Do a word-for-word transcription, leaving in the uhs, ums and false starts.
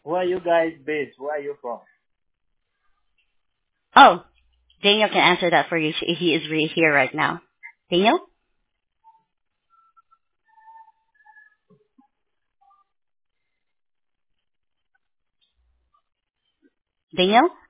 Where you guys based? Where are you from? Oh, Daniel can answer that for you. He he is re- here right now. Daniel? Daniel?